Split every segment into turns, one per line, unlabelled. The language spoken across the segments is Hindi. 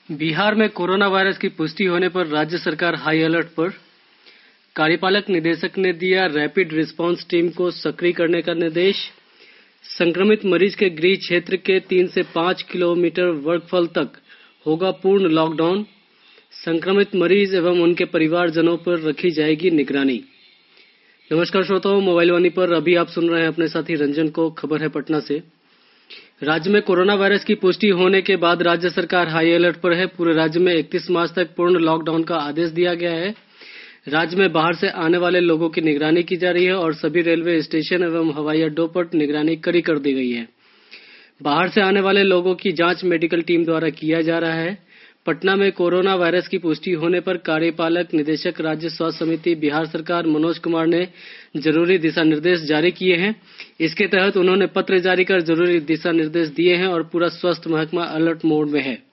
बिहार में कोरोना वायरस की पुष्टि होने पर राज्य सरकार हाई अलर्ट पर। कार्यपालक निदेशक ने दिया रैपिड रिस्पांस टीम को सक्रिय करने का निर्देश। संक्रमित मरीज के गृह क्षेत्र के 3 से 5 किलोमीटर वर्गफल तक होगा पूर्ण लॉकडाउन। संक्रमित मरीज एवं उनके परिवारजनों पर रखी जाएगी निगरानी। नमस्कार श्रोताओं, मोबाइल वाणी पर अभी आप सुन रहे हैं अपने साथी रंजन को। खबर है पटना से। राज्य में कोरोना वायरस की पुष्टि होने के बाद राज्य सरकार हाई अलर्ट पर है। पूरे राज्य में 31 मार्च तक पूर्ण लॉकडाउन का आदेश दिया गया है। राज्य में बाहर से आने वाले लोगों की निगरानी की जा रही है और सभी रेलवे स्टेशन एवं हवाई अड्डों पर निगरानी कड़ी कर दी गई है। बाहर से आने वाले लोगों की जांच मेडिकल टीम द्वारा किया जा रहा है। पटना में कोरोना वायरस की पुष्टि होने पर कार्यपालक निदेशक राज्य स्वास्थ्य समिति बिहार सरकार मनोज कुमार ने जरूरी दिशा निर्देश जारी किए हैं। इसके तहत उन्होंने पत्र जारी कर जरूरी दिशा निर्देश दिए हैं और पूरा स्वास्थ्य महकमा अलर्ट मोड में है।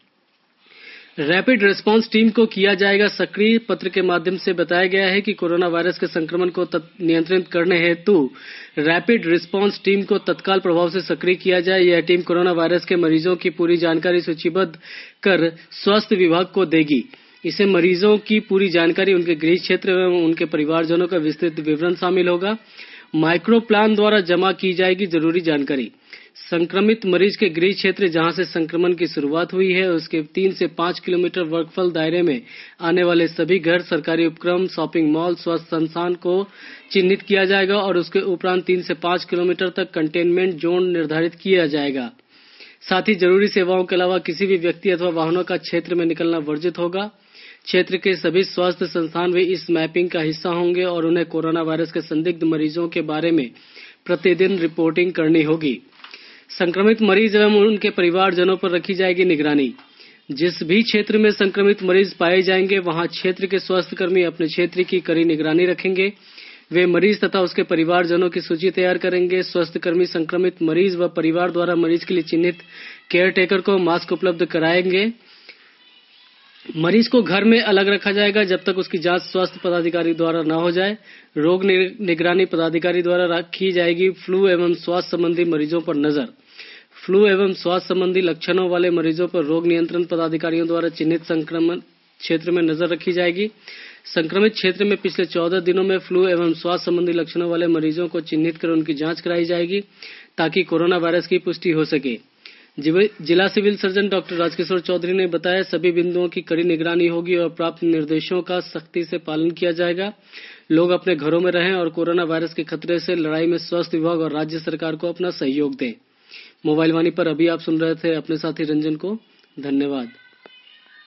रैपिड रिस्पांस टीम को किया जाएगा सक्रिय। पत्र के माध्यम से बताया गया है कि कोरोना वायरस के संक्रमण को नियंत्रित करने हेतु रैपिड रिस्पांस टीम को तत्काल प्रभाव से सक्रिय किया जाए। यह टीम कोरोना वायरस के मरीजों की पूरी जानकारी सूचीबद्ध कर स्वास्थ्य विभाग को देगी। इसमें मरीजों की पूरी जानकारी, उनके गृह क्षेत्र एवं उनके परिवारजनों का विस्तृत विवरण शामिल होगा। माइक्रो प्लान द्वारा जमा की जाएगी जरूरी जानकारी। संक्रमित मरीज के गृह क्षेत्र जहां से संक्रमण की शुरुआत हुई है उसके 3 से 5 किलोमीटर वर्गफल दायरे में आने वाले सभी घर, सरकारी उपक्रम, शॉपिंग मॉल, स्वास्थ्य संस्थान को चिन्हित किया जाएगा और उसके उपरांत 3 से 5 किलोमीटर तक कंटेनमेंट जोन निर्धारित किया जाएगा। साथ ही जरूरी सेवाओं के अलावा किसी भी व्यक्ति अथवा वाहनों का क्षेत्र में निकलना वर्जित होगा। क्षेत्र के सभी स्वास्थ्य संस्थान भी इस मैपिंग का हिस्सा होंगे और उन्हें कोरोना वायरस के संदिग्ध मरीजों के बारे में प्रतिदिन रिपोर्टिंग करनी होगी। संक्रमित मरीज एवं उनके परिवारजनों पर रखी जाएगी निगरानी। जिस भी क्षेत्र में संक्रमित मरीज पाए जाएंगे वहां क्षेत्र के स्वास्थ्यकर्मी अपने क्षेत्र की कड़ी निगरानी रखेंगे। वे मरीज तथा उसके परिवारजनों की सूची तैयार करेंगे। स्वास्थ्यकर्मी संक्रमित मरीज व परिवार द्वारा मरीज के लिए चिन्हित केयर टेकर को मास्क उपलब्ध कराएंगे। मरीज को घर में अलग रखा जाएगा जब तक उसकी जांच स्वास्थ्य पदाधिकारी द्वारा न हो जाए। रोग निगरानी पदाधिकारी द्वारा रखी जाएगी फ्लू एवं स्वास्थ्य संबंधी मरीजों पर नजर। फ्लू एवं स्वास्थ्य संबंधी लक्षणों वाले मरीजों पर रोग नियंत्रण पदाधिकारियों द्वारा चिन्हित संक्रमण क्षेत्र में नजर रखी जाएगी। संक्रमित क्षेत्र में पिछले 14 दिनों में फ्लू एवं स्वास्थ्य संबंधी लक्षणों वाले मरीजों को चिन्हित कर उनकी जांच कराई जाएगी ताकि कोरोना वायरस की पुष्टि हो सके। जिला civil surgeon doctor Rajkishore Chaudhary ने बताया, सभी बिंदुओं की कड़ी निगरानी होगी और प्राप्त निर्देशों का सख्ती से पालन किया जाएगा। लोग अपने घरों में रहें और कोरोना वायरस के खतरे से लड़ाई में स्वास्थ्य विभाग और राज्य सरकार को अपना सहयोग दें। मोबाइल वाणी पर अभी आप सुन रहे थे अपने साथी रंजन को। धन्यवाद।